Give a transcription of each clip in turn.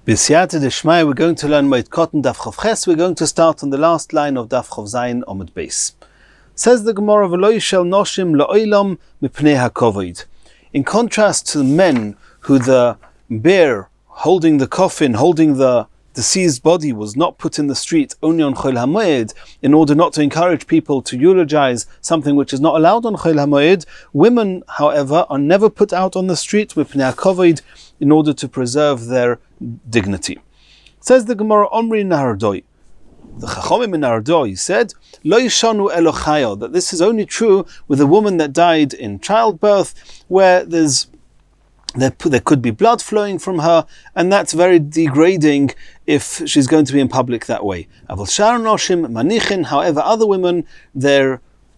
B'siyata d'shmaya, we're going to learn Moed Katan Daf Chav Ches. We're going to start on the last line of Daf Chav Zayin Omid Beis. Says the Gemara, V'lo yishel noshim la'olam mipnei hakovod. In contrast to the men who the bear holding the coffin, holding the deceased body, was not put in the street only on Chol HaMoed, in order not to encourage people to eulogize something which is not allowed on Chol HaMoed, women, however, are never put out on the street mipnei hakovod, in order to preserve their dignity. Says the Gemara, Omri Nahardoi. The Chachomim in Nahardoi said, Lo yishanu elochayo, that this is only true with a woman that died in childbirth, where there could be blood flowing from her, and that's very degrading if she's going to be in public that way. Aval shar noshim manichin, however, other women, their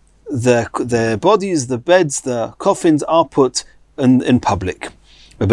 bodies, the beds, the coffins are put in public. Rabbi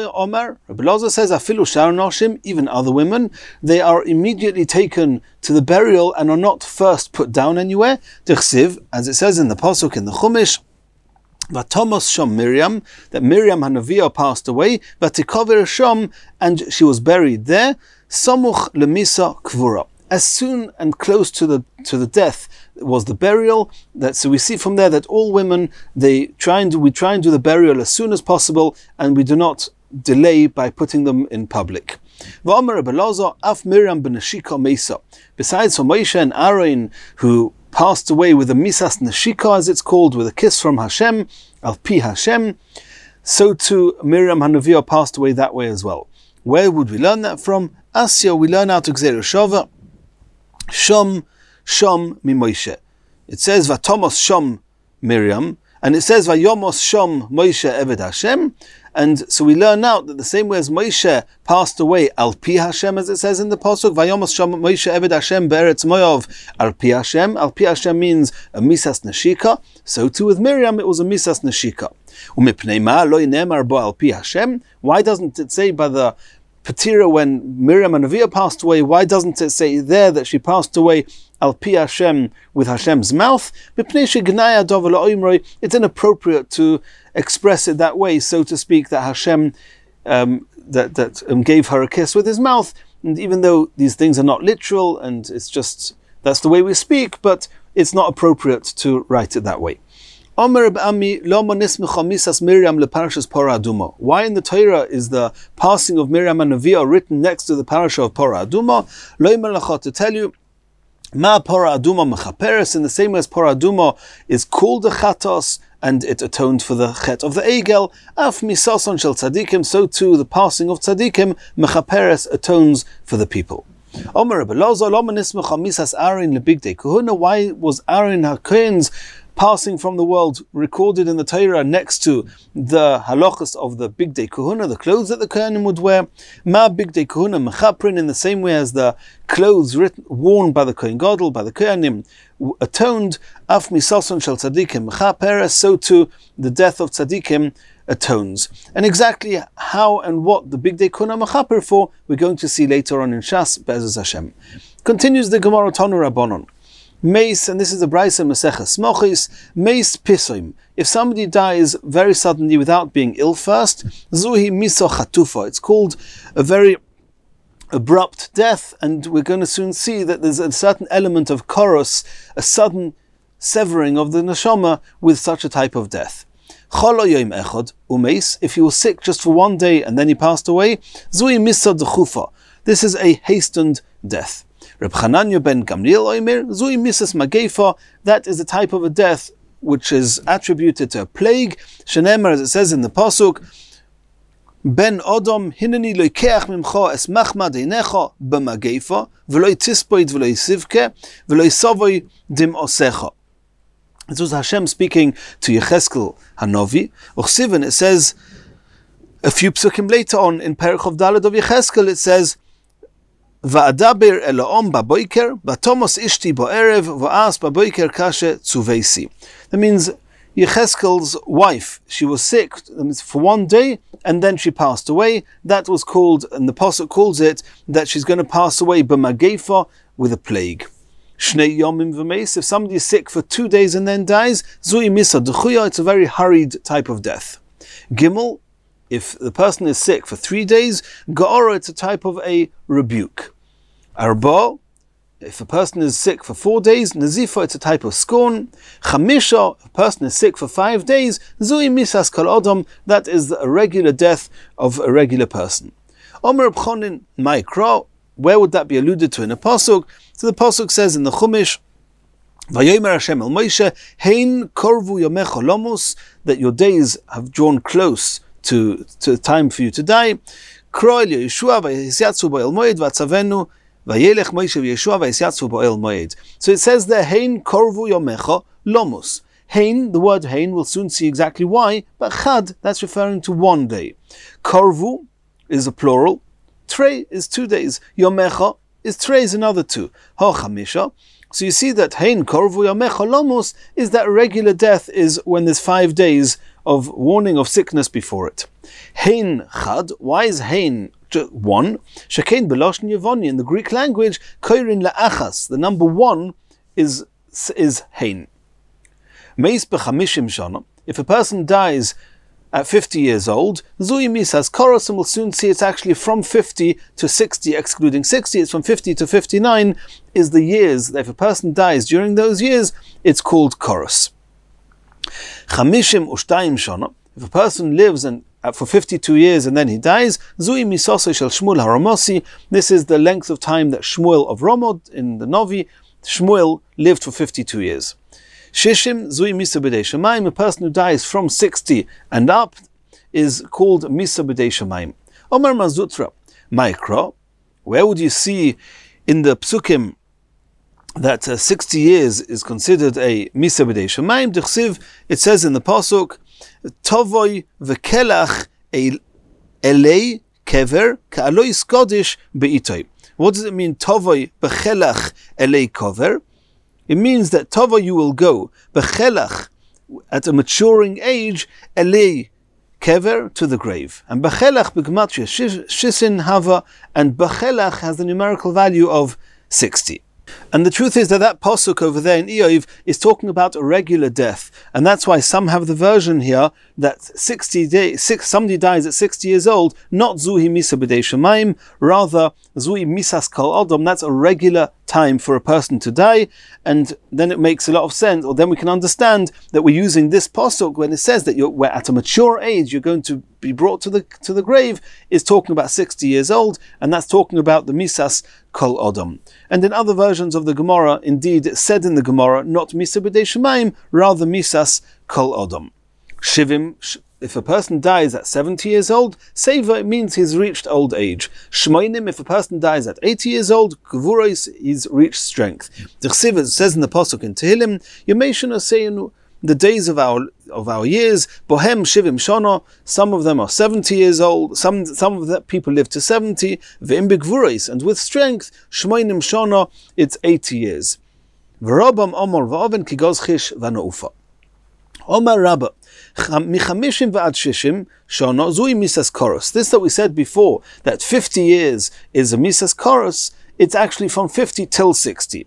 Elazar says, Afilu shar noshim, even other women, they are immediately taken to the burial and are not first put down anywhere. Dichsiv, as it says in the Pasuk in the Chumash, Vatomos Shom Miriam, that Miriam Hanaviah passed away, Vatikover Shom, and she was buried there. Samuch lemisa kvura. As soon and close to the death was the burial. So we see from there that all women, we try and do the burial as soon as possible, and we do not delay by putting them in public. V'omer Rabbi Elazar, af Miriam b'neshika meisa. Besides for Moshe and Aaron, who passed away with a misas neshika, as it's called, with a kiss from Hashem, al pi Hashem, so too Miriam Hanaviah passed away that way as well. Where would we learn that from? Asya, we learn out of Gzeir Shava, Shom mi Moshe. It says Vatomos Shom Miriam, and it says Vayomos Shom Moshe Eved Hashem. And so we learn out that the same way as Moshe passed away Al Pi Hashem, as it says in the Pasuk, Vayomos Shom Moshe Eved Hashem Be'eretz Moav Al Pi Hashem. Al Pi Hashem means a misas neshika. So too with Miriam it was a misas neshika. Umipnei ma lo yinemar bo Al Pi Hashem. Why doesn't it say by the Patira when Miriam Hanaviah passed away, why doesn't it say there that she passed away Al Pi Hashem, with Hashem's mouth? It's inappropriate to express it that way, so to speak, that Hashem gave her a kiss with his mouth. And even though these things are not literal, and it's just, that's the way we speak, but it's not appropriate to write it that way. Why in the Torah is the passing of Miriam and Neviah written next to the parasha of Parah Aduma? To tell you, Ma Parah Aduma mechaperes, in the same way as Parah Aduma is called the chatos, and it atoned for the chet of the egel. Af misason shel tzadikim, so too the passing of tzadikim mechaperes atones for the people. Omer Rabbi Elazar, lo nismecha misas Aaron lebigdei kahuna. Why was Aaron HaKohen's passing from the world recorded in the Torah next to the halachas of the Bigdei Kahuna, the clothes that the Kohanim would wear? Ma Bigdei Kahuna mechaprin, in the same way as the clothes worn by the Kohen Gadol, by the Kohanim, atoned. Af misason shel tzadikim mechaperes, so too the death of tzadikim atones. And exactly how and what the Bigdei Kahuna mechaper for, we're going to see later on in Shas Be'ezus Hashem. Continues the Gemara Tanu Rabbanon. Meis, and this is the Braisa Maseches Mochis, Meis Pisoim. If somebody dies very suddenly without being ill first, Zuhi Miso Chatufa. It's called a very abrupt death, and we're going to soon see that there's a certain element of chorus, a sudden severing of the neshama with such a type of death. Cholo Yom Echad Umeis. If he was sick just for one day and then he passed away, Zuhi Miso Dechufa. This is a hastened death. Reb Chananya ben Gamliel Omer, Zui Misas Magefa, that is a type of a death which is attributed to a plague. Shenemar, as it says in the Pasuk, Ben Odom hineni loikeach mimcha es machmad einecha b'magefa v'loi tispoid v'loi sivke v'loi savoy dim osecha. This was Hashem speaking to Yecheskel Hanovi. Uchsiven, it says, a few psukim later on in Perich of Daled of Yecheskel, it says, Va'adaber Elohim baboiker, batomos ishti bo'erev, va'as baboiker kashe tzuveisi. That means Yecheskel's wife, she was sick for one day, and then she passed away. That was called, and the Pasuk calls it, that she's going to pass away b'magefa, with a plague. Shnei yomim v'meis, if somebody is sick for 2 days and then dies, zui misa d'chuya, it's a very hurried type of death. Gimel, if the person is sick for 3 days, Ga'ora, it's a type of a rebuke. Arba, if a person is sick for 4 days, Nazifa, it's a type of scorn. Chamisha, if a person is sick for 5 days, Zui misas kol odom, that is a regular death of a regular person. Omer Bchonin Maikra, where would that be alluded to in a pasuk? So the pasuk says in the Chumash, Vayomer Hashem el Moshe, Hein korvu yomecha lomus, that your days have drawn close to time for you to die. Kroel Yeshua v'yisyatzu bo'el moed v'atzavenu v'yelech Moshe v'Yeshua v'yisyatzu bo'el moed. So it says there, Hein korvu yomecha lomus. Hein, the word Hein, we'll soon see exactly why, but Chad, that's referring to 1 day. Korvu is a plural. Trei is 2 days. Yomecha is Trei is another 2. Ha chamisha. So you see that Hein korvu yomecha lomus is that regular death is when there's 5 days of warning of sickness before it. Hein chad. Why is Hein 1? Shekein beloshen yevoni, in the Greek language, koirin la'achas. The number 1 is Hein. Meis b'chamishim shana. If a person dies at 50 years old, Zui misas koros, and we'll soon see it's actually from 50 to 60, excluding 60, it's from 50 to 59, is the years that if a person dies during those years, it's called koros. Chamishim ushtayim shana, if a person lives for 52 years and then he dies, Zui misosei shel Shmuel haramosi, this is the length of time that Shmuel of Ramod, in the Novi, Shmuel lived for 52 years. Shishim Zui Misa B'dei Shemaim, a person who dies from 60 and up is called Misa B'dei Shemaim. Omar Mazutra, Maikra, where would you see in the Psukim that 60 years is considered a Misa B'dei Shemaim? D'chsiv, it says in the Pasuk, Tovoi v'kelach elei kever ka'aloi skodish be'itoi. What does it mean, Tovoi v'kelach elei kever? It means that Tova, you will go, Bechelach, at a maturing age, Elei Kever, to the grave. And Bechelach, B'gematria, Shisin Hava, and Bechelach has the numerical value of 60. And the truth is that pasuk over there in Eov is talking about a regular death, and that's why some have the version here that somebody dies at 60 years old, not Zuhi Misa B'dei Shemaim, rather Zuhi Misas Kol Odom, that's a regular time for a person to die, and then it makes a lot of sense, or then we can understand that we're using this pasuk when it says that we're at a mature age, you're going to be brought to the grave, is talking about 60 years old, and that's talking about the Misas Kol Odom. And in other versions of the Gemara, indeed, it said in the Gemara, not Misa B'dei Shemaim, rather Misas Kol Odom. Shivim, if a person dies at 70 years old, Seva, it means he's reached old age. Shmoinim, if a person dies at 80 years old, Gvuros, he's reached strength. D'chsiv, it says in the Pasuk in Tehillim, Yemeshana saying the days of our years, Bohem Shivim Shana, some of them are 70 years old, some of the people live to 70, V'im B'Gvuros, and with strength, Shmoinim Shana, it's 80 years. V'rabam Omar V'oven Kigoz Chish V'naufa. Omar Rabba, Michamishim v'ad shishim shana zui misas koros. This that we said before, that 50 years is a misas koros, it's actually from 50 till 60.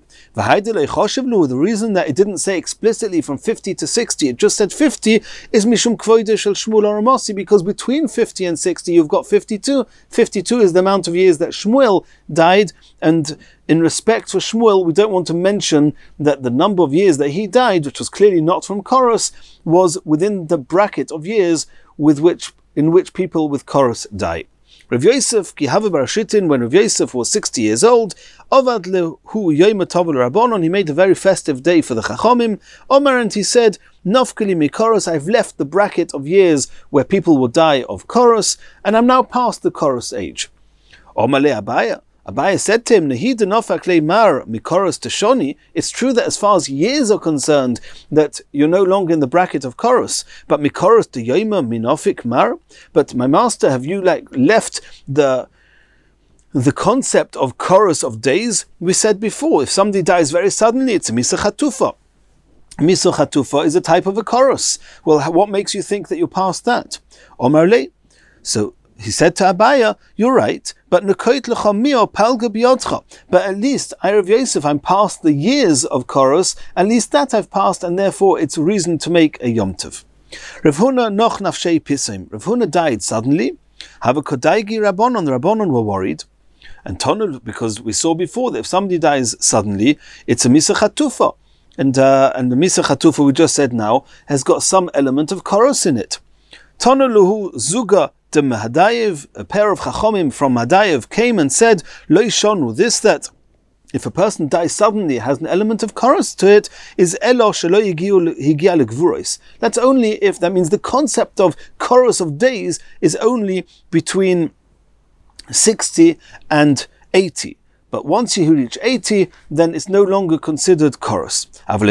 The reason that it didn't say explicitly from 50 to 60, it just said 50, is mishum kvoide shel Shmuel Aramosi, because between 50 and 60 you've got 52. 52 is the amount of years that Shmuel died, and in respect for Shmuel, we don't want to mention that the number of years that he died, which was clearly not from Koros, was within the bracket of years in which people with Koros die. Rav Yosef, Kihava Barashitin, when Rav Yosef was 60 years old, Ovad lehu Yom Tov Rabbanon, he made a very festive day for the Chachomim. Omar, and he said, Nafkali mikoros, I've left the bracket of years where people will die of Koros, and I'm now past the Koros age. Omar le Abaya. Abaya said to him, it's true that as far as years are concerned, that you're no longer in the bracket of Koros, but Mikoros to Yoma Minofik Mar. But my master, have you left the concept of Koros of days? We said before, if somebody dies very suddenly, it's a Misa Chatufa. Misa Chatufa is a type of a Koros. Well, what makes you think that you're past that? Omar le. So he said to Abaya, you're right, but at least, I Rav Yosef, I'm past the years of Koros, at least that I've passed, and therefore it's a reason to make a Yom Tov. Rav Huna noch nafshei pisim. Rav Huna died suddenly. Have a kodaigi rabbanon. The rabbanon were worried. And Tonu, because we saw before that if somebody dies suddenly, it's a misa chatufa. And the misa chatufa we just said now has got some element of koros in it. Tonu luhu zuga de Mahadayev, a pair of chachomim from Mahadayev came and said, Lo yishonu, this that if a person dies suddenly, it has an element of koros to it, is elo shelo higia legvuros. That's only if, that means the concept of koros of days is only between 60 and 80. But once you reach 80, then it's no longer considered koros.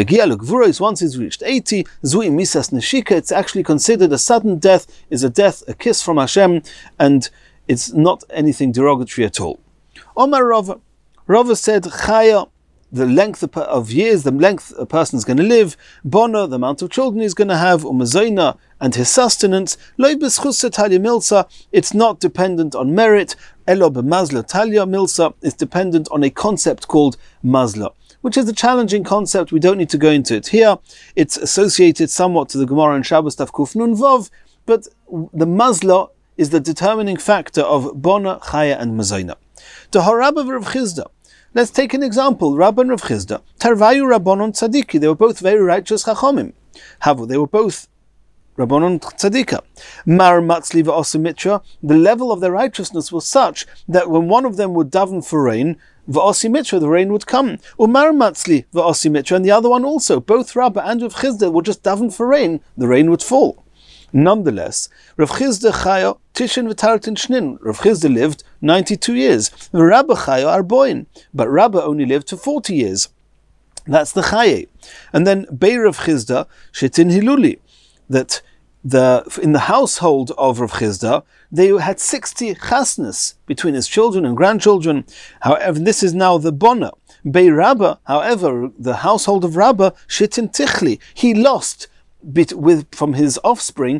Once it's reached 80, zui misas neshika, it's actually considered a sudden death, is a death, a kiss from Hashem, and it's not anything derogatory at all. Omar Rava. Rava said, Chaya, the length of years, the length a person is going to live, Bona, the amount of children he's going to have, Umazoina, and his sustenance, Loi b'schusa talya milsa, it's not dependent on merit, Elo b'mazla talya milsa, it's dependent on a concept called mazla, which is a challenging concept. We don't need to go into it here. It's associated somewhat to the Gemara and Shabbos Taf Kuf Nun Vav, but the mazla is the determining factor of Bona, Chaya, and Mazoina. The Harabba of Rav Chizda. Let's take an example. Rabba and Rav Chizda. Tarvayu Rabbanon Tzadiki. They were both very righteous Chachomim. Havu. They were both Rabbanon Tzadika. Mar Matzli v'Osimitra. The level of their righteousness was such that when one of them would daven for rain, v'Osimitra, the rain would come. Umar Matzli v'Osimitra, and the other one also. Both Rabba and Rav Chizda would just daven for rain, the rain would fall. Nonetheless, Rav Chizda Chaya Tishin v'Tartin Shnin. Rav Chizda lived 92 years. Rabba Chaya Arboin. But Rabba only lived to 40 years. That's the Chaye. And then Bei Rav Chizda Shetin Hiluli. That in the household of Rav Chizda, they had 60 chasnas between his children and grandchildren. However, this is now the Bona. Bei Rabba, however, the household of Rabba, Shetin Tichli. He lost from his offspring,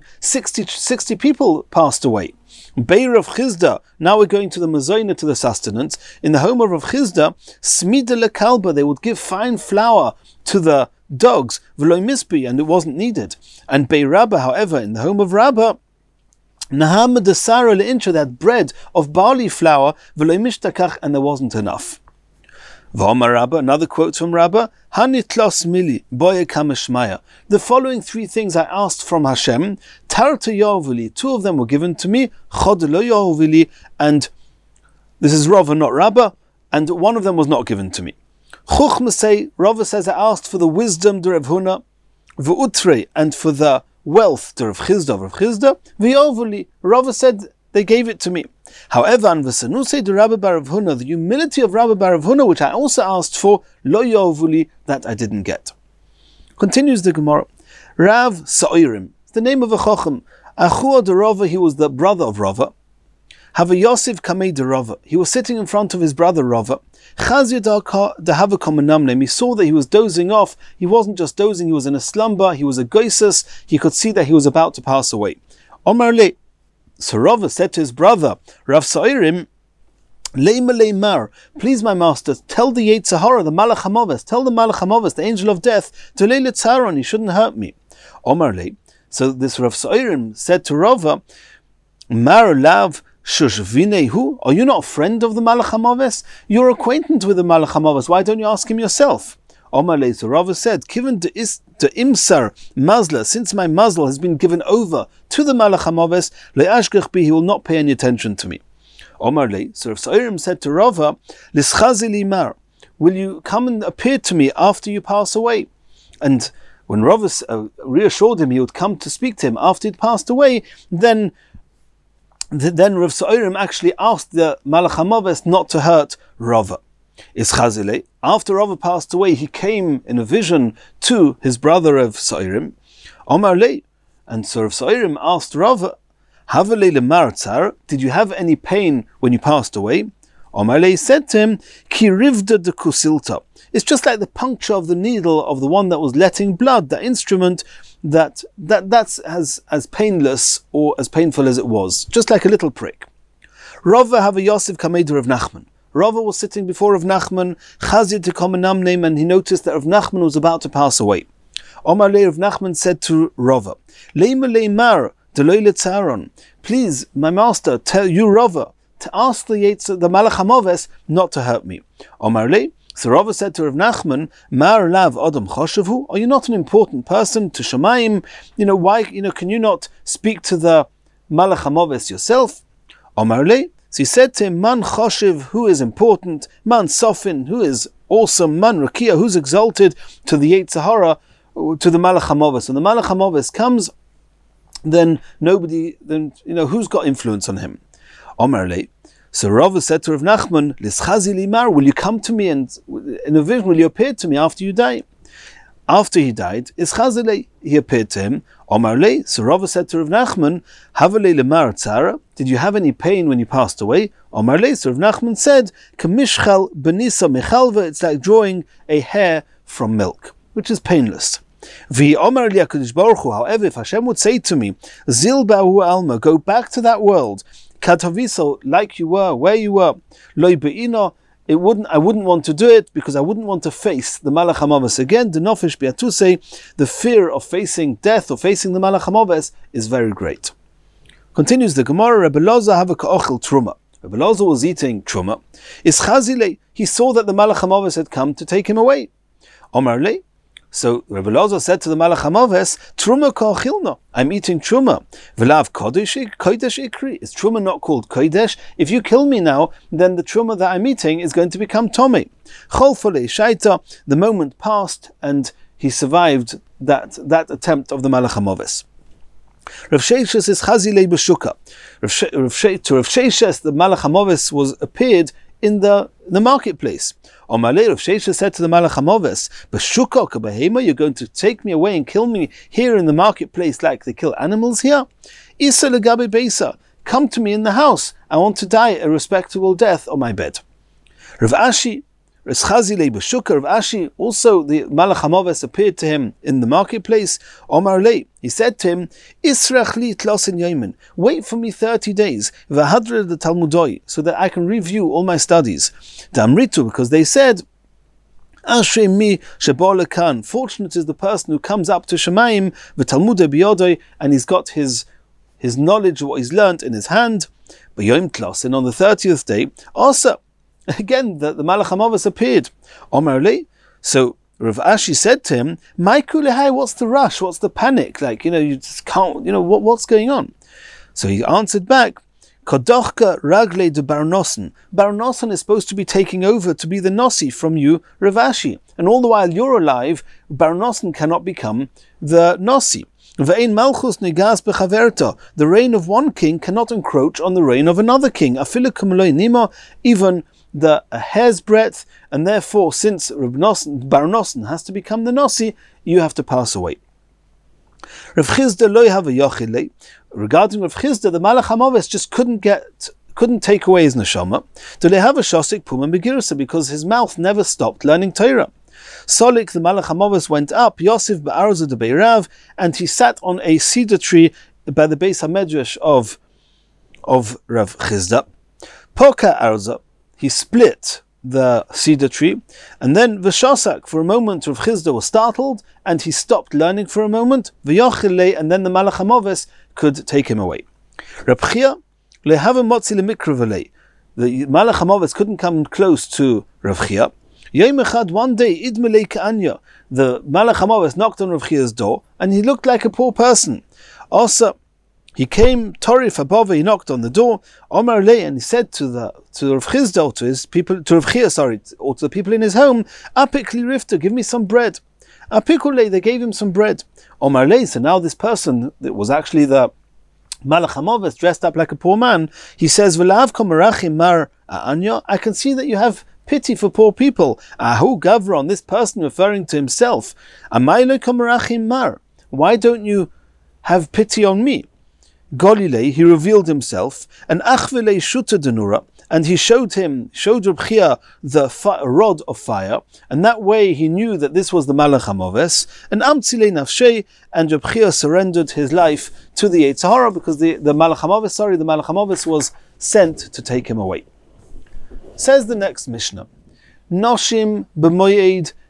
60 people passed away. Beir of Chizda, now we're going to the Mazoina, to the sustenance. In the home of Rav Chizda, Smida lekalba, they would give fine flour to the dogs, v'loy mispi, and it wasn't needed. And Beir Rabba, however, in the home of Rabba, Nahama desara leincha, that bread of barley flour, v'loy mishtakach, and there wasn't enough. V'omar Rabba, another quote from Rabba, Hanitlos mili, boye kameshmaya. The following three things I asked from Hashem, Tarta Yovuli, two of them were given to me, Chod lo Yovuli, and this is Rava, not Rabba, and one of them was not given to me. Chuchmasei, Rava says, I asked for the wisdom, the Rav Huna, v'utre, and for the wealth, the Rav Chizda, v'yovuli, Rava said, they gave it to me. However, and v'sanusei de Rabba bar Rav Huna, the humility of Rabba bar Rav Huna, which I also asked for, lo yovuli, that I didn't get. Continues the Gemara. Rav Sa'irim, the name of a Chochem. Achua de Rava, he was the brother of Rava. Hava Yosef kamei de Rava, he was sitting in front of his brother Rava. Chazir de hava komenamnem, he saw that he was dozing off. He wasn't just dozing, he was in a slumber, he was a goisus, he could see that he was about to pass away. Omar le, so Rava said to his brother, Rav Sa'irim, Leima leimar, please my master, tell the Yetzirah, the Malach HaMoves, tell the Malach HaMoves, the angel of death, to lay letzaron, he shouldn't hurt me. Omar le, so this Rav Sa'irim said to Rava, Mar lav shushvinehu, are you not a friend of the Malach HaMoves? You're acquainted with the Malach HaMoves, why don't you ask him yourself? Omar le, so Rava said, given to imsar mazla, since my mazla has been given over to the Malach HaMoves, le'ashgach bi, he will not pay any attention to me. Omar le, so Rav Sa'irim said to Rava, l'schazi limar, will you come and appear to me after you pass away? And when Rava reassured him he would come to speak to him after he'd passed away, then Rav Sa'irim actually asked the Malach HaMoves not to hurt Rava. Ischazile, after Rava passed away, he came in a vision to his brother Rav Sa'irim. Omar le, and so Rav Sa'irim asked Rava, Havale lemar tzar, did you have any pain when you passed away? Omar le said to him, Ki rivda de kusilta. It's just like the puncture of the needle of the one that was letting blood, that instrument that's as painless or as painful as it was, just like a little prick. Rava have a Yosef kamei de Rav Nachman. Rava was sitting before Rav Nachman, Chazir to common name, and he noticed that Rav Nachman was about to pass away. Omar le Rav Nachman said to Rava, Leima leimar deloi letzaron. Please, my master, tell you Rava to ask the Malach HaMoves not to hurt me. Omar le. So Rava said to Rav Nachman, Mar lav adam choshevu. Are you not an important person to Shemaim? Why? Can you not speak to the Malach HaMoves yourself? Omar le. So he said to him, Man choshev, who is important, Man sofin, who is awesome, Man rakia, who's exalted, to the Yetzer Hara, to the Malach HaMoves. When the Malach HaMoves comes, then who's got influence on him? Omar le. So Rava said to Rav Nachman, Lischazi limar, will you come to me and in a vision will you appear to me after you die? After he died, Ischazile, he appeared to him. Omar le. So Rava said to Rav Nachman, Havale lemar tzara, did you have any pain when you passed away? Omar le. So Rav Nachman said, Kamishchal benisa mechalva, it's like drawing a hair from milk, which is painless. Omar li HaKadosh Baruch Hu, however, if Hashem would say to me, Zil ba'hu alma, go back to that world, Kataviso, like you were, where you were, Loi be'ina, I wouldn't want to do it because I wouldn't want to face the Malach HaMoves again. The Nofish Be'atuse, the fear of facing death or facing the Malach HaMoves is very great. Continues the Gemara, Rebbe Loza have a ka'ochel truma. Rebbe Loza was eating truma. Ischazile, he saw that the Malach HaMoves had come to take him away. Omar le. So Rebbe Loza said to the Malach HaMoves, Truma ka'achilna, I'm eating truma. V'lav kodesh ikri, is truma not called kodesh? If you kill me now, then the truma that I'm eating is going to become tomei. Cholfole shaita, the moment passed and he survived that attempt of the Malach HaMoves. Rav Sheishes is chazile b'shuka. To Rav Sheishes, the Malach HaMoves was appeared in the marketplace. Omar le, Rav Sheishes said to the Malach HaMoves, B'shuka k'behema, you're going to take me away and kill me here in the marketplace like they kill animals here? Isa legabe beisa, come to me in the house. I want to die a respectable death on my bed. Rav Ashi, Reschazile b'shuka, Rav Ashi, also the Malach HaMoves appeared to him in the marketplace. Omar le, he said to him, Israch li tlosin yomen, wait for me 30 days, v'hadre the Talmudoi, so that I can review all my studies. Damritu, because they said, Ashrei mi shebo lekan, fortunate is the person who comes up to Shemaim, v'talmudei biyodoi, and he's got his knowledge of what he's learnt in his hand. B'yom tlosin, on the 30th day, also, again, the Malach HaMoves appeared. Omar le, so Rav Ashi said to him, Maiku lehai, what's the rush? What's the panic? You just can't, what's going on? So he answered back, Kodochka ragle de Barnosen. Barnosen is supposed to be taking over to be the Nossi from you, Rav Ashi. And all the while you're alive, Barnosen cannot become the Nossi. Ve'ein malchus negas bechaverta. The reign of one king cannot encroach on the reign of another king. Afilu kumloi nima, even a hair's breadth, and therefore, since Barnosen has to become the Nossi, you have to pass away. Rav Chizda loy have a yochile. Regarding Rav Chizda, the Malach HaMoves just couldn't take away his neshama. Do they have a shosik puma begirsa, because his mouth never stopped learning Torah. Solik, the Malach HaMoves, went up, Yosef ba'arza de Beirav, and he sat on a cedar tree by the Beis HaMedrash of Rav Chizda. Poka arza, he split the cedar tree, and then v'shosak, for a moment Rav Chizda was startled, and he stopped learning for a moment, v'yochile, and then the Malach HaMoves could take him away. Reb Chia, lehava motzi lemikravale, the Malach HaMoves couldn't come close to Rav Chia. Yom echad, one day, idmelei ka'anya, the Malach HaMoves knocked on Rav Chia's door, and he looked like a poor person. Also, he came, Torif above, he knocked on the door, Omar le, and he said to Rav Chizda, to his people, to Rav Chia, or to the people in his home, Apik li rifta, give me some bread. Apikule, they gave him some bread. Omar le, so now this person, that was actually the Malach HaMoves, dressed up like a poor man, he says, V'lav komarachim mar a'anya, I can see that you have pity for poor people. Ahu Gavron, this person referring to himself. Amayle komarachim mar, why don't you have pity on me? Golile, he revealed himself, and Achvile Shuta Denura, and he showed Reb Chia the rod of fire, and that way he knew that this was the Malach HaMoves, and Amtzile Nafshei, and Reb Chia surrendered his life to the Yetzer Hara, because the Malach HaMoves was sent to take him away. Says the next Mishnah, Noshim b'moyed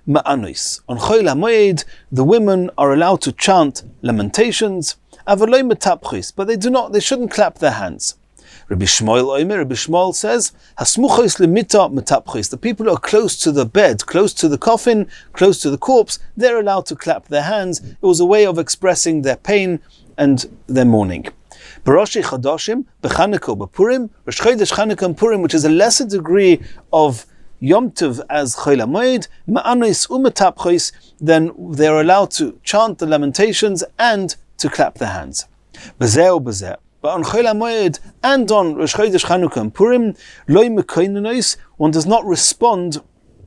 ma'anois. On Chol HaMoed, the women are allowed to chant lamentations, avaloi metapchis, but they shouldn't clap their hands. Rabbi Shmuel says, Hasmuchos lemita metapchis. The people who are close to the bed, close to the coffin, close to the corpse, they're allowed to clap their hands. It was a way of expressing their pain and their mourning. B'Rosh Chodashim, b'Chanukah, b'Purim, Rosh Chodesh Chanukah and Purim, which is a lesser degree of Yom Tov as Chol HaMoed, ma'anois u'metapchis, then they're allowed to chant the lamentations and to clap their hands. B'zeh u'b'zeh. But on Chol HaMoed and on Rosh Chodesh Chanukah and Purim, loy mekoinenois, one does not respond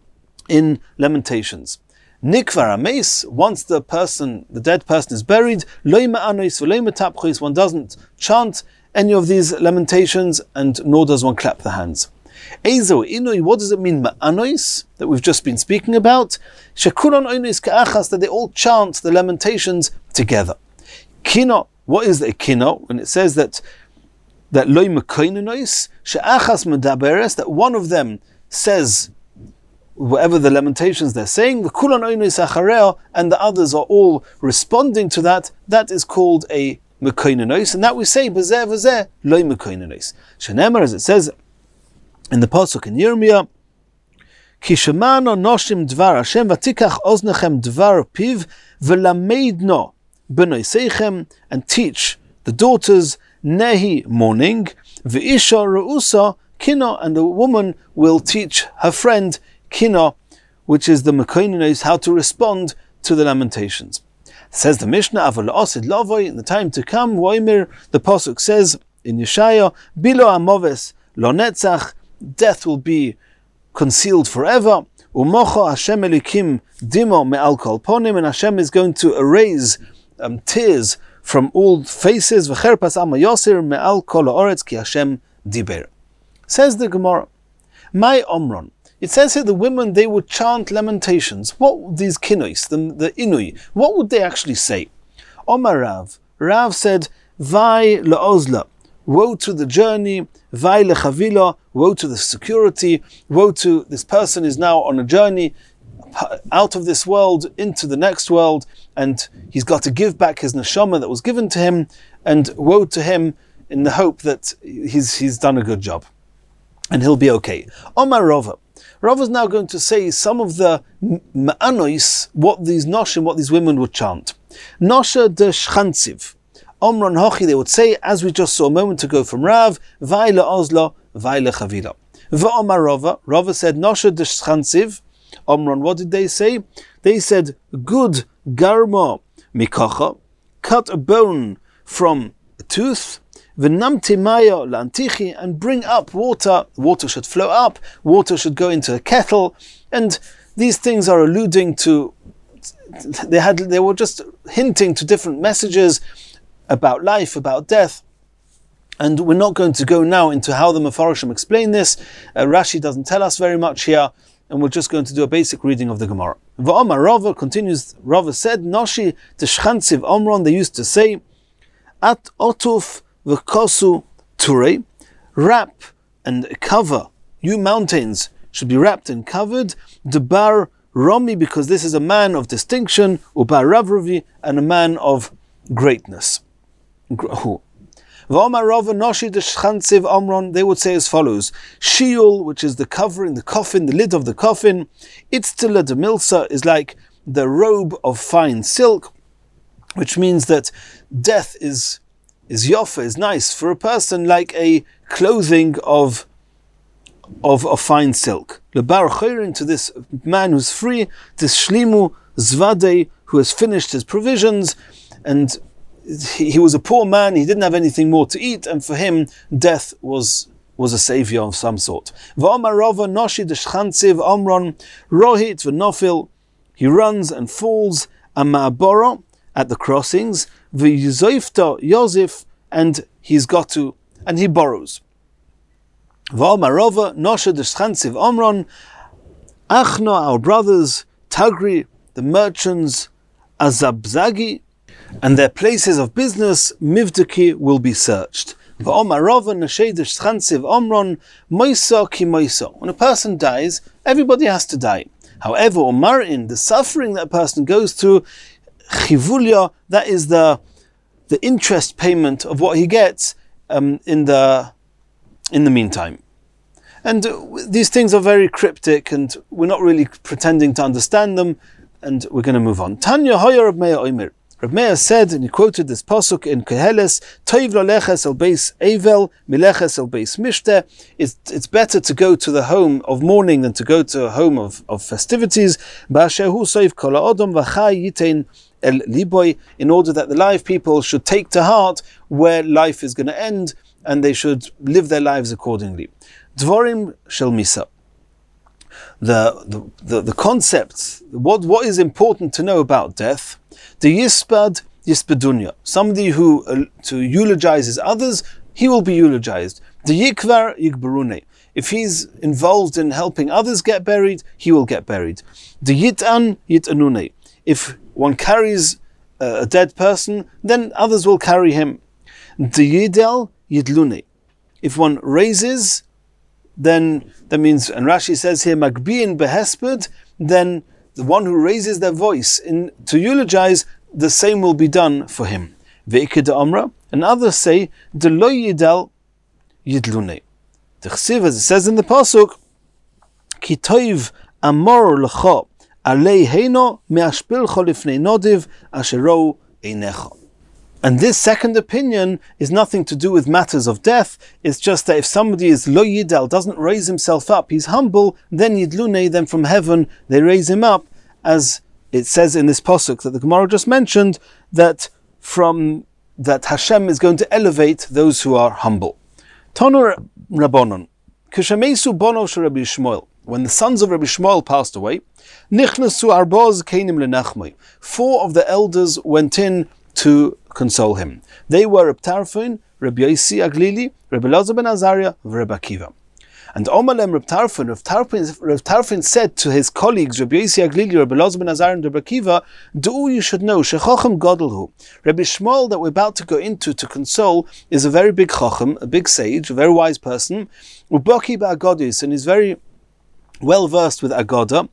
in lamentations. Nikvar ameis, once the dead person is buried, loy ma'anois v'loy metapchis, one doesn't chant any of these lamentations and nor does one clap the hands. Ezo inui, what does it mean ma'anois, that we've just been speaking about? Shekulan oinois ka'achas, that they all chant the lamentations together. Kino, what is a kino? When it says that loy mekoinenois, she'achas medaberes, that one of them says whatever the lamentations they're saying, the kulan oinois achareo, and the others are all responding to that, that is called a mekoinenois, and that we say b'zeh v'zeh loy mekoinenois. Shenemar, as it says in the pasuk in Yirmiyah, Ki shemano noshim dvar Hashem v'tikach oznechem dvar piv v'lameidno b'noiseichem, and teach the daughters nehi, mourning, v'isha reusa kino, and the woman will teach her friend kino, which is the mekoinenois, how to respond to the lamentations. Says the Mishnah, aval osid lavoi, in the time to come, Voimir, the pasuk says in Yeshaya, bilo amoves lo netzach, death will be concealed forever. Umocho Hashem elikim dimo me'al kol ponim, and Hashem is going to erase tears from all faces. V'cherpas ama yosir me'al kol ha'oretz ki Hashem diber. Says the Gemara, my omron. It says here the women, they would chant lamentations. What these kinois, the inui, what would they actually say? Omar Rav. Rav said, Vai la'ozla, woe to the journey, Vai lechavila, woe to the security, woe to this person is now on a journey out of this world into the next world, and he's got to give back his neshama that was given to him, and woe to him in the hope that he's done a good job and he'll be okay. Omar Rava. Rava is now going to say some of the ma'anois, what these noshim, what these women would chant. Nosha de shchantsiv. Omron hochi, they would say, as we just saw a moment ago from Rav, Vaila ozla, Vaila chavila. Va'omar Rava. Rava said, Nosha de shchantsiv. Omron, what did they say? They said, good garma mikacha, cut a bone from a tooth, v'namti maya la'antichi, and bring up water. Water should flow up, water should go into a kettle, and these things are alluding to, they were just hinting to different messages about life, about death. And we're not going to go now into how the Mefarshim explain this. Rashi doesn't tell us very much here, and we're just going to do a basic reading of the Gemara. Va'omar Rava continues, Rava said, Noshi teshchantsiv omron, they used to say, at otuf v'kosu turei, wrap and cover, you mountains should be wrapped and covered, debar romi, because this is a man of distinction, ubar ravravi, and a man of greatness. V'omar Rava noshi d'shchantsiv omron, they would say as follows: shiul, which is the covering, the coffin, the lid of the coffin. Itztila de milsa is like the robe of fine silk, which means that death is yofa, is nice for a person, like a clothing of fine silk. Lebar chayrin, to this man who's free, this shlimu zvadei, who has finished his provisions, and he was a poor man, he didn't have anything more to eat, and for him, death was a savior of some sort. V'omar Rava noshi d'shchantsiv omron rohit v'nofil, he runs and falls, ama'aboro, at the crossings, v'yizoifta Yosef, and he borrows. V'omar Rava nosha d'shchantsiv omron achno, our brothers, Tagri, the merchants, azabzagi, and their places of business, mivdaki, will be searched. V'omar Rava nashei d'shchantsiv omron moisa ki moisa. When a person dies, everybody has to die. However, umarin, the suffering that a person goes through, chivulya, that is the interest payment of what he gets in the meantime. And these things are very cryptic, and we're not really pretending to understand them, and we're going to move on. Tanya Hoya Reb Meir Omer. Reb Meir said, and he quoted this pasuk in Keheles, Toiv lo leches el beis Evel, mileches el beis Mishteh. It's better to go to the home of mourning than to go to a home of festivities. Ba'asher hu soiv kol ha'odom v'chai yitein el liboy, in order that the live people should take to heart where life is going to end, and they should live their lives accordingly. Dvorim shel misa. The concepts, what is important to know about death. The yispad yispadunya, somebody who to eulogizes others, he will be eulogized. The yikvar yikbarune, if he's involved in helping others get buried, he will get buried. The yitan yitanune, if one carries a dead person, then others will carry him. The yidel yidlune, if one raises, then that means, and Rashi says here, Magbiin behesped, then the one who raises their voice to eulogize, the same will be done for him. Ve'ikid amra, and others say, De lo yidal yidlune. The chsiv, as it says in the pasuk, Ki toiv amor lecha alei heino me'ashpilcho lifnei nodiv ashero einecha. And this second opinion is nothing to do with matters of death. It's just that if somebody is lo yidal, doesn't raise himself up, he's humble, then yidlune, then from heaven they raise him up, as it says in this pasuk that the Gemara just mentioned, that Hashem is going to elevate those who are humble. Tonur Rabbanon, Kishamesu bono shel Rabbi Shmuel. When the sons of Rabbi Shmuel passed away, nichnasu arboz keinim lenachmoi. 4 of the elders went in to console him. They were Reb Tarfon, Reb Yosi Aglili, Reb Elazar ben Azariah, and Reb Akiva. And Omalem Reb Tarfon said to his colleagues, Reb Yosi Aglili, Reb Elazar ben Azariah, and Reb Akiva, Do you should know, Shechochem Godelhu. Rabbi Shmuel that we're about to go into to console is a very big chochem, a big sage, a very wise person, Uboki ba'agodis, and he's very well versed with Agoda.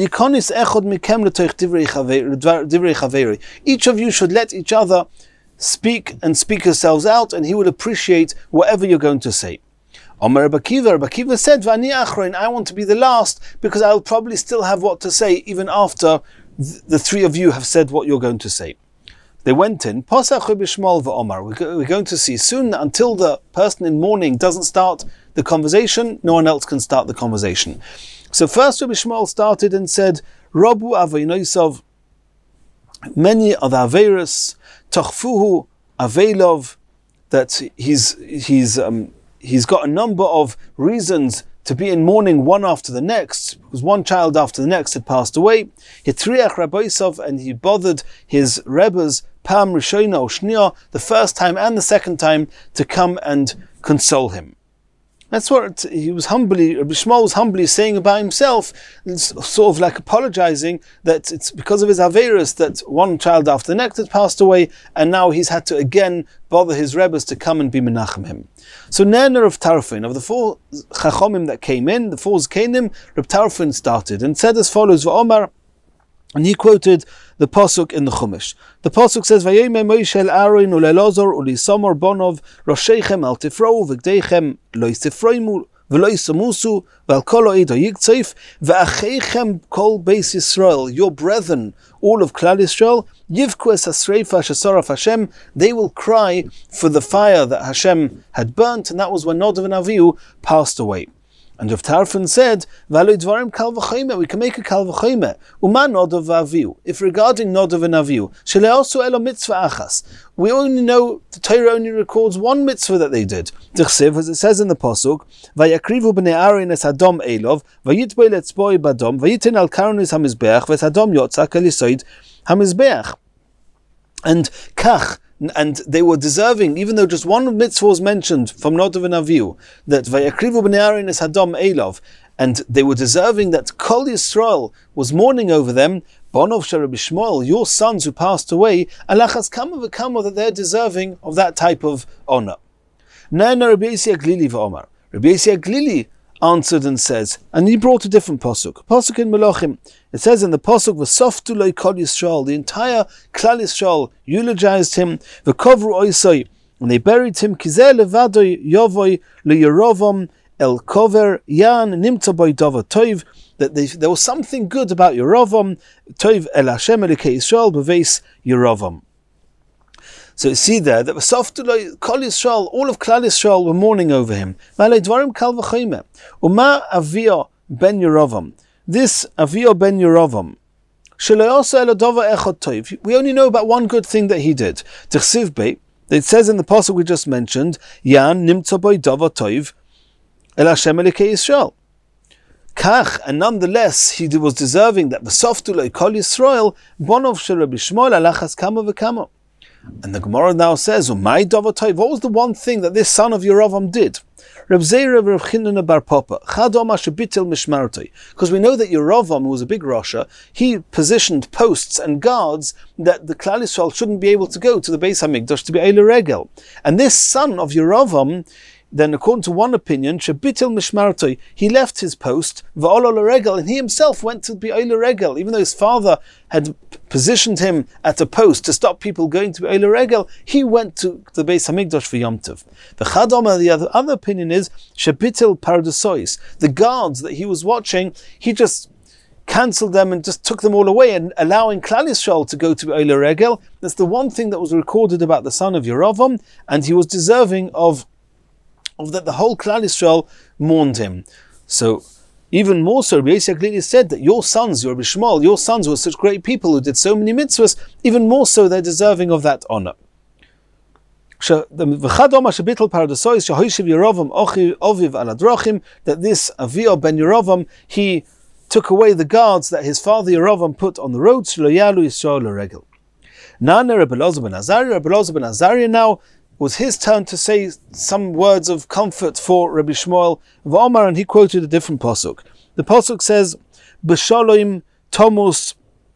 Each of you should let each other speak yourselves out, and he will appreciate whatever you're going to say. Omar Reb Akiva said, V'ani achroin, I want to be the last, because I'll probably still have what to say even after the 3 of you have said what you're going to say. They went in. We're going to see soon, until the person in mourning doesn't start the conversation, no one else can start the conversation. So first Rabbi Shmuel started and said, Rabu Aveinoisov, many are the Averis, Tochfuhu Aveilov, that he's got a number of reasons to be in mourning one after the next, because one child after the next had passed away. Hitriach Rabboisov, and he bothered his Rebbes, Pam Rishona or Shnia, the first time and the second time, to come and console him. That's what he was humbly, Rabbi Shmuel was humbly saying about himself, sort of like apologizing that it's because of his Averis that one child after the next had passed away, and now he's had to again bother his Rebbes to come and be menachem him. So Nerner of Tarfon, of the 4 Chachomim that came in, the 4 Zkenim, Reb Tarfon started and said as follows, V'omar, and he quoted the pasuk in the Chumash. The pasuk says, "Vayeme Moshe el Aaron uleLazar ulisamor bonov rosheichem al tifrou v'gdeichem lo yisifroimu v'lo yisamusu v'al kol oed ha'yigtzeif v'acheichem kol beis Yisrael." Your brethren, all of Klal Yisrael, yivku es hasreifa shesaraf Hashem. They will cry for the fire that Hashem had burnt, and that was when Nadav and Avihu passed away. And Rav Tarfon said, we can make a kal v'chomer. Uma Nadav v'Avihu. If regarding Nadav and Avihu, sheleosu elo mitzvah achas. We only know, the Torah only records one mitzvah that they did. T'chsiv, as it says in the pasuk, vayakrivu b'nei Aaron es hadom elov, vayitboi letzboi badom, vayitin al karonis hamizbeach, ves hadom yotzak el yisoid hamizbeach. And kach, and they were deserving, even though just one mitzvah was mentioned from Nadav and Avihu, that Vayakrivu b'nei Aaron es hadom elov, and they were deserving that Kol Yisrael was mourning over them. Bonov shel Rabbi Shmuel, your sons who passed away, alachas kama v'kama, that they're deserving of that type of honor. Na'ana Rabbi Yosi Aglili v'Omar. Rabbi Yosi Aglili answered and says, and he brought a different pasuk in Melachim. It says in the pasuk, "V'softu lo kol Yisrael," the entire Klal Yisrael eulogized him. V'kovru oisai, and they buried him. Kizeh levadoi yovoi leYerovam el kover yan nimtza boi dava toiv. That there was something good about Yerovam, toiv el Hashem Elikei Yisrael b'veis Yerovam. So you see there that V'softu kol Yisrael, all of Klal Yisrael were mourning over him. Ma'alei dvarim kal v'chomer. Uma Avia ben Yerovam. This Avia ben Yerovam, shelo yoseh elo davar echad toiv. We only know about one good thing that he did. T'chsiv bei, it says in the pasuk we just mentioned, Yan nimtza boi davar toiv el Hashem Elikei Yisrael. Kach, and nonetheless he was deserving that V'softu lo kol Yisrael bonov shel Rabbi Shmuel alachas kama v'kama. And the Gemara now says, "Umay davar toiv." What was the one thing that this son of Yerovam did? Reb Zera Reb Chinana bar Papa Chadoma shebitel mishmartei. Because we know that Yerovam, who was a big Rasha, he positioned posts and guards that the Klal Yisrael shouldn't be able to go to the Beis Hamikdash to be Eile Regel. And this son of Yerovam, then according to one opinion, shebitel mishmartei, he left his post va'olo l'regel, and he himself went to be Eile Regel, even though his father had positioned him at a post to stop people going to Eile Regel. He went to the Beis Hamikdash for Yom Tov. The Chadoma, the other opinion is shebitel pardosois, the guards that he was watching, he just cancelled them and just took them all away, and allowing Klal Yisrael to go to Eile Regel. That's the one thing that was recorded about the son of Yerovam, and he was deserving of that the whole Klal Yisrael mourned him. So even more so, Rabbi Yossi clearly said that your sons, Rabbi Shmuel, your sons were such great people who did so many mitzvahs, even more so they're deserving of that honor. That this Avia ben Yerovam, he took away the guards that his father Yerovam put on the roads. Rabbi Elazar ben Azariah now was his turn to say some words of comfort for Rabbi Shmuel V'Omar, and he quoted a different pasuk. The pasuk says, "B'shalom Tomus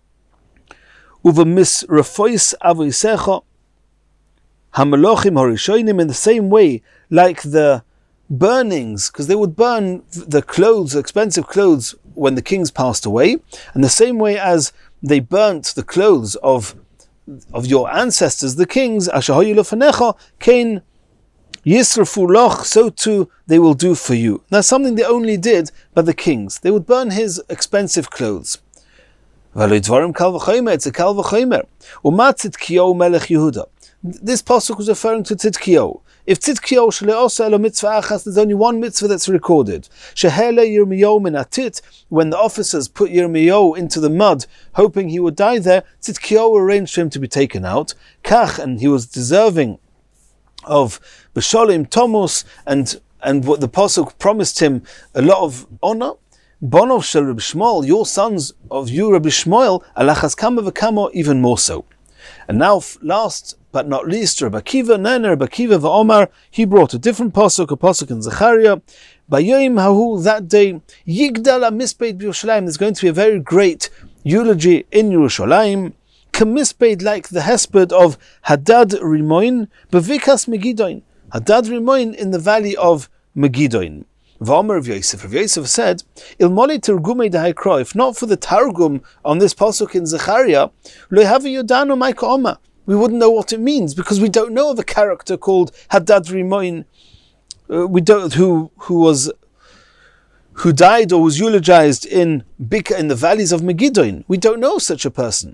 uvemisrafois avoisecha hamelochim harishonim." In the same way, like the burnings, because they would burn the clothes, expensive clothes, when the kings passed away, and the same way as they burnt the clothes of your ancestors, the kings, ashahoyu lefanecha kein yisrafu loch, so too they will do for you. That's something they only did by the kings. They would burn his expensive clothes. It's a kal v'chomer. Uma Tzidkiyahu melech Yehuda. This pasuk was referring to Tzidkiyahu. If Tzidkiyahu shle'osa elo mitzvah achas, there's only one mitzvah that's recorded. Shehele Yirmiyahu min atit, when the officers put Yirmiyahu into the mud, hoping he would die there, Tzidkiyahu arranged for him to be taken out. Kach, and he was deserving of B'shalom Tomus, and what the pasuk promised him a lot of honor. Bonov shel Rabbi Shmuel, your sons of you, Rabbi Shmuel, alachas kama v'kama, even more so. And now, last but not least, Rabbi Akiva v'Omar, he brought a different pasuk, a pasuk in Zechariah. Bayom hahu, that day, Yigdal HaMisbeit b'Yerushalayim, there's going to be a very great eulogy in Yerushalayim. Kamisbeit, like the hesped of Hadad Rimoin, b'vikas Megidon. Hadad Rimoin in the valley of Megidon. V'Omer Rav Yosef said, Ilmoli Targumei Dehayikra, if not for the Targum on this pasuk in Zechariah, Lo Havi Yodanu Maika Oma, we wouldn't know what it means, because we don't know of a character called Hadad Rimoin. We don't who died or was eulogized in the valleys of Megidon. We don't know such a person.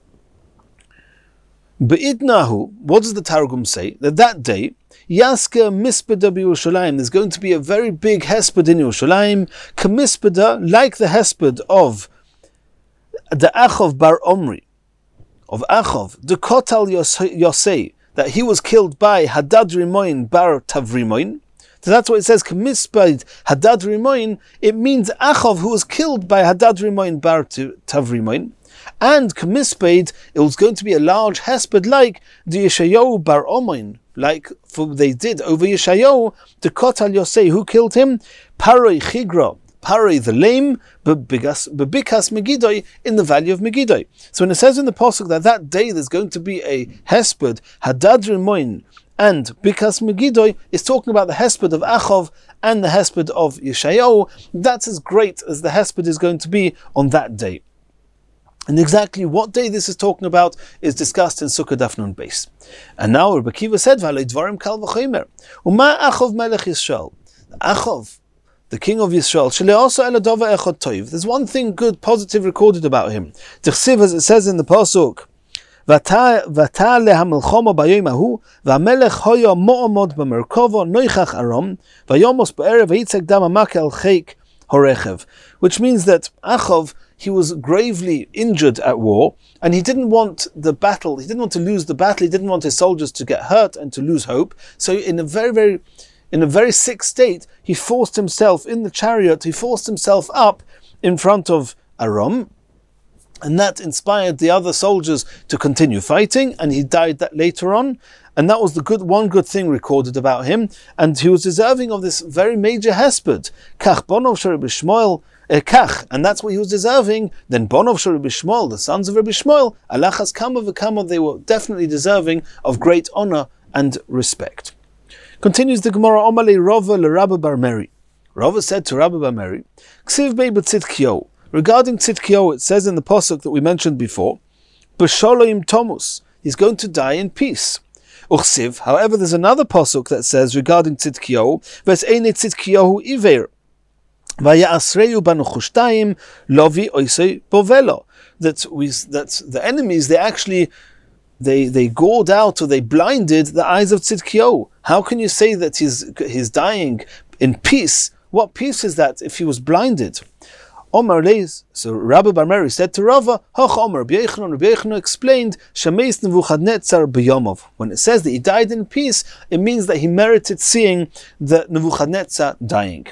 Be'idnahu, what does the Targum say? That day, Yaska Mispeda b'Yerushalayim, there's going to be a very big hesped in Yerushalayim, Kamispeda, like the hesped of the Achov bar Omri, of Achov, the Kotal Yosei, that he was killed by Hadad Rimoin bar Tavrimoin. So that's what it says, Kamisped Hadad Rimoin, it means Achov, who was killed by Hadad Rimoin bar Tavrimoin. And Kamisped, it was going to be a large hesped like the Yeshayahu bar Omoin, like they did over Yeshayahu, the Kotal Yosei, who killed him, Paroi Chigra, Paroi the lame, Bebikas Megiddo, in the valley of Megiddo. So when it says in the pasuk that day there's going to be a hesped, Hadad Rimoin, And Bikas Megiddo is talking about the hesped of Achov and the hesped of Yeshayahu. That's as great as the hesped is going to be on that day. And exactly what day this is talking about is discussed in Sukkah Daf Nun Beis. And now Rabbi Akiva said, "V'alei dvarim kal v'chomer, u'ma Achov melech Yisrael." Achov, the king of Yisrael, shele'asa ela dava echad toiv. There's one thing good, positive recorded about him. Tichsiv, as it says in the pasuk, "V'ata lehamilchama b'yom hahu, v'amelech hoya mo'amod b'merkava noichach aram, v'yomos b'erev v'yitzek dam ha'mak al cheik horechev," which means that Achov, he was gravely injured at war, and he didn't want the battle, he didn't want to lose the battle, he didn't want his soldiers to get hurt and to lose hope. So in a very sick state, he forced himself in the chariot, he forced himself up in front of Aram, and that inspired the other soldiers to continue fighting, and he died that later on. And that was one good thing recorded about him, and he was deserving of this very major hesped. Kach bonov shel Rabbi Shmuel, Kach, and that's what he was deserving. Then bonov shel Rabbi Shmuel, the sons of Rabbi Shmuel, alachas kama v'kama, they were definitely deserving of great honor and respect. Continues the Gemara, Omale Rava le Bar Meri. Rava said to Rabbi Bar Meri, Ksiv bei b'tzidkiyo. Regarding Tzidkiyo, it says in the pasuk that we mentioned before, B'sholim Tomus, he's going to die in peace. Uchsiv, however, there's another pasuk that says regarding Tzidkiyo, Ves eine Tzidkiyahu iver, Vaya asreyu banu chushtaim, Lovi oisei bovelo. That the enemies, they gored out or they blinded the eyes of Tzidkiyo. How can you say that he's dying in peace? What peace is that if he was blinded? Omar Leis, so Rabbi Bar Meri said to Rava, Hoch Omar, Rabbi Yochanan explained, Shameis Nebuchadnezzar b'yomov. When it says that he died in peace, it means that he merited seeing the Nebuchadnezzar dying,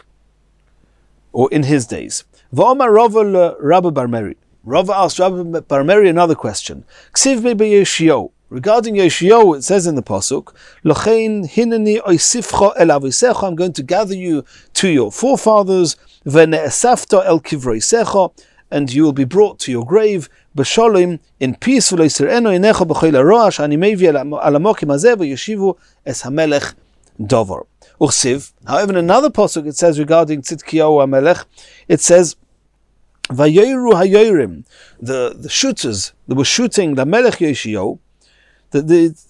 or in his days. V'omar Rava Rabbi Bar Meri. Rava asked Rabbi Bar Meri another question. Ksiv me b'Yeshio. Regarding Yeshio, it says in the pasuk, Lochein hineni oisifcha el avisecha, I'm going to gather you to your forefathers, v'ne'esafta el kivroisecha, and you will be brought to your grave, b'sholim, in peace, v'loisireno inecha b'choil haroash, ani mevi al hamokim hazeh v'yeshivu es hamelech dover. Uchsiv, however, in another pasuk it says regarding Tzidkiyahu HaMelech, it says, Vayoru hayorim, the shooters that were shooting the Melech Yeshio. This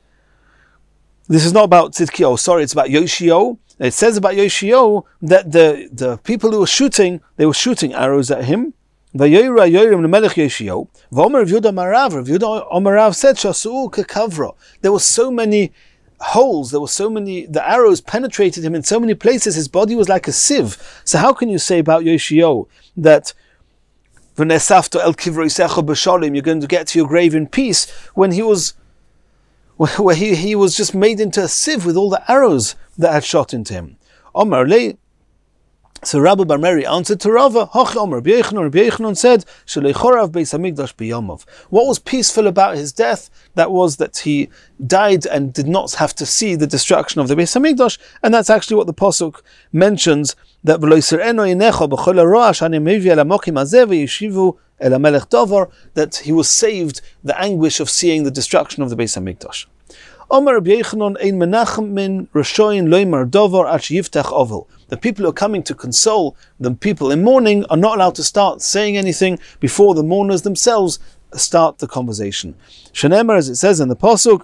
is not about Tzidkiyahu, sorry, it's about Yoshio. It says about Yoshio that the people who were shooting, they were shooting arrows at him. Vayoru hayorim lemelech Yoshio. V'omer Rav Yehuda Marav, Rav Yehuda Marav said, Shasu'u kekavra. There were so many holes, the arrows penetrated him in so many places, his body was like a sieve. So how can you say about Yoshio that you're going to get to your grave in peace when he was just made into a sieve with all the arrows that had shot into him? Omar le. So Rabbi Bar Meri answered to Rava, Hoch Omar, Rabbi Yochanan said, Shelechorav beis hamikdash b'yomov. What was peaceful about his death? That was that he died and did not have to see the destruction of the Beis Hamikdash, and that's actually what the pasuk mentions, that that he was saved the anguish of seeing the destruction of the Beis Hamikdash. The people who are coming to console the people in mourning are not allowed to start saying anything before the mourners themselves start the conversation. Shenemar, as it says in the pasuk,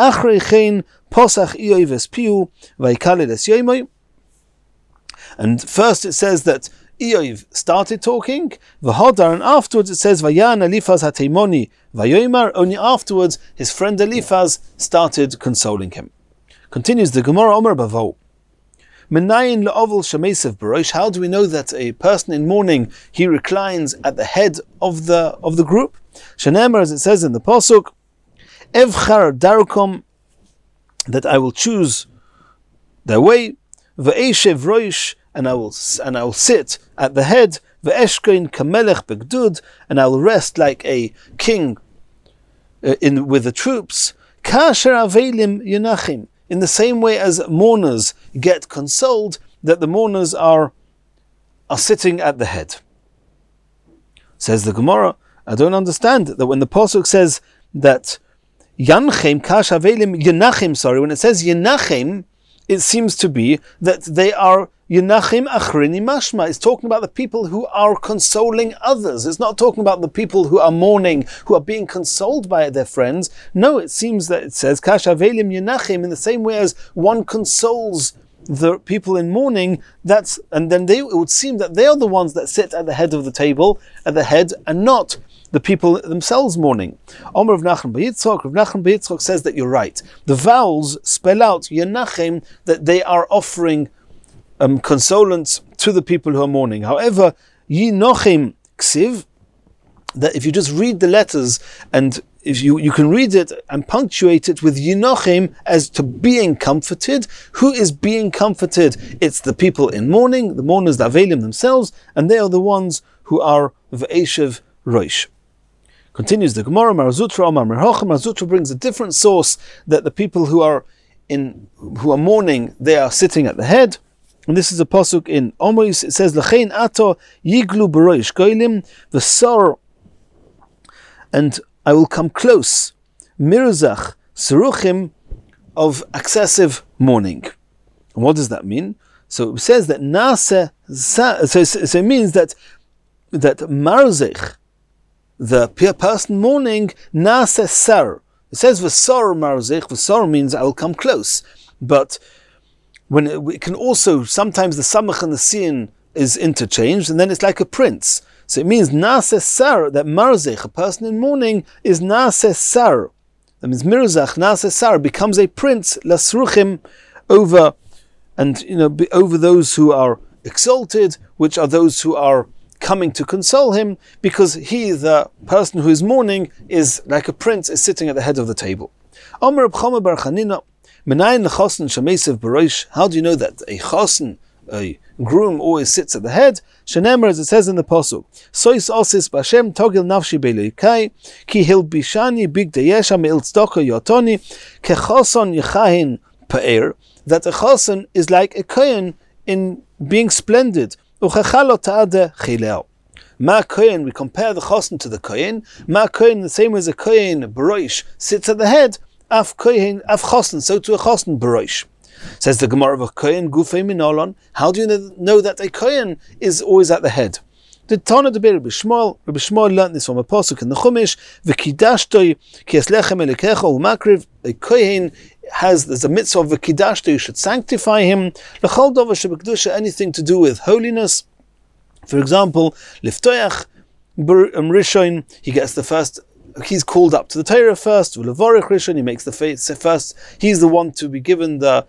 and first it says that Eoiv started talking, and afterwards it says Vayan Eliphaz haTeimoni Vayoymar. Only afterwards his friend Eliphaz started consoling him. Continues the Gemara, Omer Bavo. Menayin le'ovel shemesev b'rosh. How do we know that a person in mourning, he reclines at the head of the group? Shenemar, as it says in the pasuk, Evchar darukom, that I will choose their way, ve'eshev roish, and I will sit at the head, ve'eshkein kamelech begdud, and I will rest like a king with the troops, kasher avelim yenachim, in the same way as mourners get consoled, that the mourners are sitting at the head. Says the Gemara, I don't understand that when the pasuk says that Yanchem Kash Avelim Yenachim, sorry, when it says Yenachim, it seems to be that they are Yenachim Achrini Mashma. It's talking about the people who are consoling others. It's not talking about the people who are mourning, who are being consoled by their friends. No, it seems that it says Kash Avelim Yenachim in the same way as one consoles the people in mourning. And then it would seem that they are the ones that sit at the head of the table, at the head, and not the people themselves mourning. Omer of Nachman B'Yitzchok, Rav Nachman B'Yitzchok says that you're right. The vowels spell out Yenachim, that they are offering consolence to the people who are mourning. However, Yinochim Ksiv, that if you just read the letters and if you can read it and punctuate it with Yinochim as to being comforted. Who is being comforted? It's the people in mourning, the mourners, the Avelim themselves, and they are the ones who are V'eshev Roish. Continues the Gemara, Mar Zutra, Mar Merhocha. Mar Zutra brings a different source, that the people who are mourning, they are sitting at the head. And this is a pasuk in Omris. It says, L'chein ato yiglu b'roish goylim v'sar, and I will come close, mirzach seruchim, of excessive mourning. And what does that mean? So it says that nase, so it means that marzech, the person mourning, nase sar. It says v'sar marzech. V'sar means I will come close, but when it can also, sometimes the samach and the sin is interchanged, and then it's like a prince. So it means Naseh Sar, that Marzech, a person in mourning, is Naseh Sar. That means Mirzach, Naseh Sar, becomes a prince, Lasruchim, over those who are exalted, which are those who are coming to console him, because he, the person who is mourning, is like a prince, is sitting at the head of the table. Omer Reb Chama bar Chanina, Menayin lechosen shamesev b'roish. How do you know that a chosen, a groom, always sits at the head? Shenemer, as it says in the pasuk, Sois osis b'Hashem togil nafshi b'Elokai ki hilbishani bigdayesha me'il tzedakah yotoni kechoson yechahin pa'er. That a chosen is like a kohen in being splendid. Uchachalo ta'ade chileo. Ma kohen, we compare the chosen to the kohen. Ma kohen, the same way as a kohen b'roish sits at the head. Af kohen, af chosen, so to a chosen b'roish. Says the Gemara of a kohen gufei minolon. How do you know that a kohen is always at the head? The Tana de Rabbi Shmuel learned this from a pasuk in the Chumash. V'kidashtoi ki es lechem elikecha u'makriv. A kohen there's a mitzvah of v'kidashtoi, you should sanctify him. L'chol davar shebekdusha, anything to do with holiness. For example, liftoyach rishon, he gets the first. He's called up to the Torah first. V'levorich rishon, he makes the face first. He's the one to be given the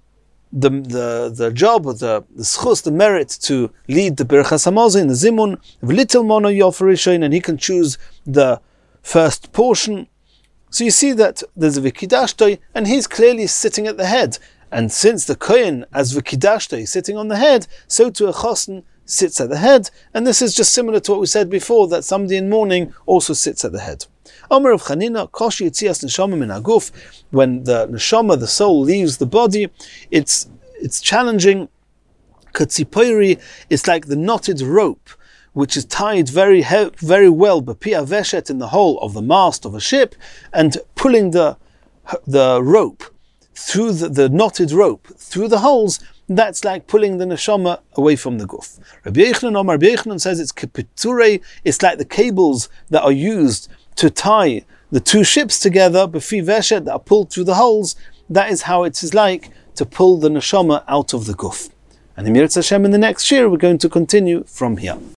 job, or the schus, the merit to lead the Birchas Hamazon, the Zimun, V'litil mono yofer rishon, and he can choose the first portion. So you see that there's a v'kidashtoi, and he's clearly sitting at the head. And since the kohen as v'kidashtoi is sitting on the head, so to a chosen sits at the head, and this is just similar to what we said before, that somebody in mourning also sits at the head. Omer of Chanina, Kosh Yitzias Neshama min Haguf, when the neshama, the soul, leaves the body, it's challenging. Katzipori, it's like the knotted rope, which is tied very well, b'pia veshet, in the hole of the mast of a ship, and pulling the rope through the knotted rope through the holes. That's like pulling the neshama away from the guf. Rabbi Yochanan says it's kepiturei, it's like the cables that are used to tie the two ships together, b'fi veshet, that are pulled through the holes. That is how it is like to pull the neshama out of the guf. And in Mirat Hashem, in the next year, we're going to continue from here.